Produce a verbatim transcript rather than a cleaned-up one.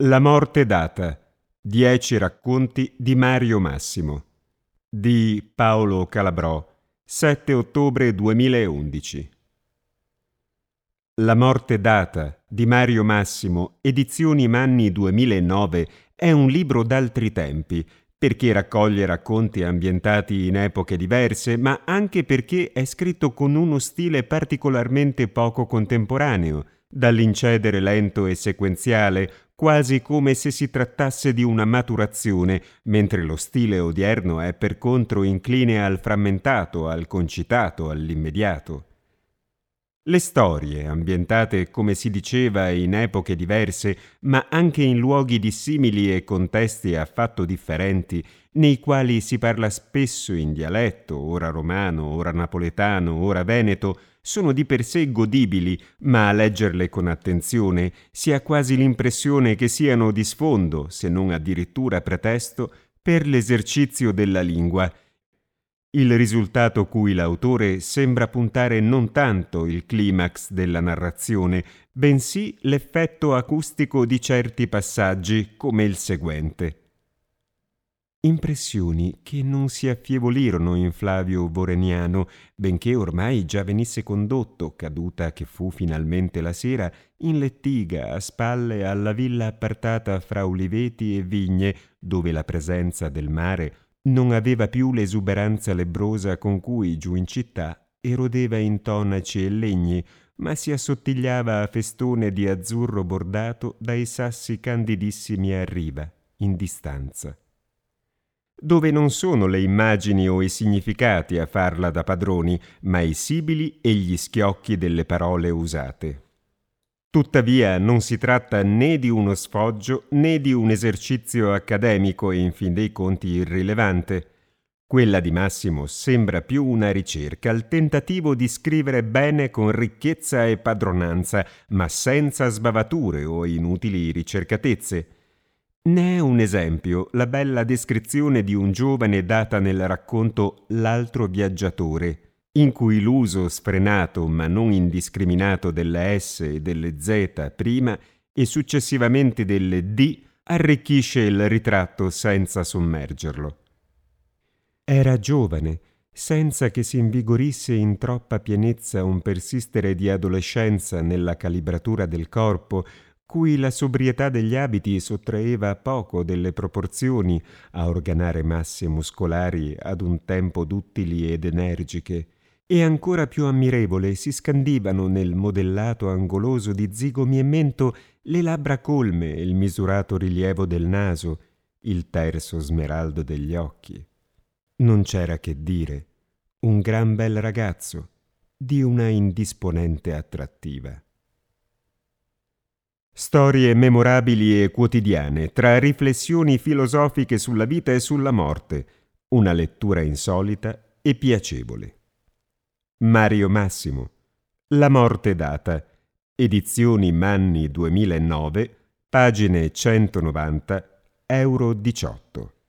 La morte data. Dieci racconti di Mario Massimo. Di Paolo Calabrò. sette ottobre duemilaundici. La morte data di Mario Massimo, edizioni Manni duemilanove, è un libro d'altri tempi, perché raccoglie racconti ambientati in epoche diverse, ma anche perché è scritto con uno stile particolarmente poco contemporaneo, dall'incedere lento e sequenziale, quasi come se si trattasse di una maturazione, mentre lo stile odierno è per contro incline al frammentato, al concitato, all'immediato. Le storie, ambientate come si diceva in epoche diverse, ma anche in luoghi dissimili e contesti affatto differenti, nei quali si parla spesso in dialetto, ora romano, ora napoletano, ora veneto, sono di per sé godibili, ma a leggerle con attenzione si ha quasi l'impressione che siano di sfondo, se non addirittura pretesto, per l'esercizio della lingua. Il risultato cui l'autore sembra puntare non tanto il climax della narrazione, bensì l'effetto acustico di certi passaggi, come il seguente. Impressioni che non si affievolirono in Flavio Voreniano, benché ormai già venisse condotto, caduta che fu finalmente la sera, in lettiga a spalle alla villa appartata fra uliveti e vigne, dove la presenza del mare non aveva più l'esuberanza lebbrosa con cui giù in città erodeva in tonaci e legni, ma si assottigliava a festone di azzurro bordato dai sassi candidissimi a riva, in distanza. Dove non sono le immagini o i significati a farla da padroni, ma i sibili e gli schiocchi delle parole usate. Tuttavia non si tratta né di uno sfoggio né di un esercizio accademico e in fin dei conti irrilevante. Quella di Massimo sembra più una ricerca, il tentativo di scrivere bene con ricchezza e padronanza, ma senza sbavature o inutili ricercatezze. Ne è un esempio la bella descrizione di un giovane data nel racconto L'altro viaggiatore, in cui l'uso sfrenato ma non indiscriminato delle S e delle Z prima e successivamente delle D arricchisce il ritratto senza sommergerlo. Era giovane, senza che si invigorisse in troppa pienezza un persistere di adolescenza nella calibratura del corpo, cui la sobrietà degli abiti sottraeva poco delle proporzioni a organare masse muscolari ad un tempo duttili ed energiche, e ancora più ammirevole si scandivano nel modellato angoloso di zigomi e mento le labbra colme e il misurato rilievo del naso, il terso smeraldo degli occhi. Non c'era che dire, un gran bel ragazzo, di una indisponente attrattiva. Storie memorabili e quotidiane, tra riflessioni filosofiche sulla vita e sulla morte, una lettura insolita e piacevole. Mario Massimo. La morte data. Edizioni Manni duemilanove, pagine centonovanta, euro diciotto.